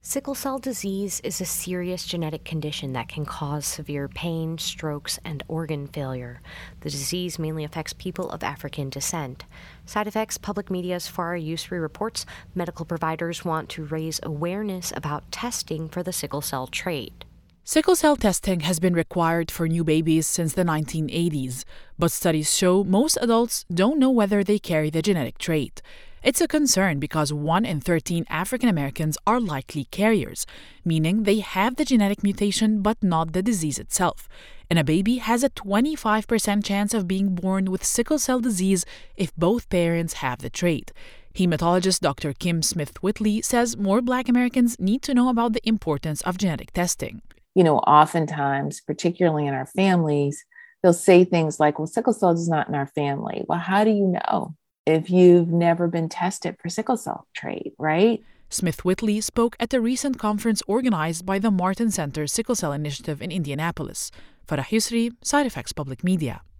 Sickle cell disease is a serious genetic condition that can cause severe pain, strokes, and organ failure. The disease mainly affects people of African descent. Side effects, public media's Far Yusri reports medical providers want to raise awareness about testing for the sickle cell trait. Sickle cell testing has been required for new babies since the 1980s, but studies show most adults don't know whether they carry the genetic trait. It's a concern because 1 in 13 African Americans are likely carriers, meaning they have the genetic mutation but not the disease itself. And a baby has a 25% chance of being born with sickle cell disease if both parents have the trait. Hematologist Dr. Kim Smith-Whitley says more Black Americans need to know about the importance of genetic testing. Oftentimes, particularly in our families, they'll say things like, well, sickle cell is not in our family. Well, how do you know if you've never been tested for sickle cell trait, right? Smith-Whitley spoke at a recent conference organized by the Martin Center Sickle Cell Initiative in Indianapolis. Farah Yusri, Side Effects Public Media.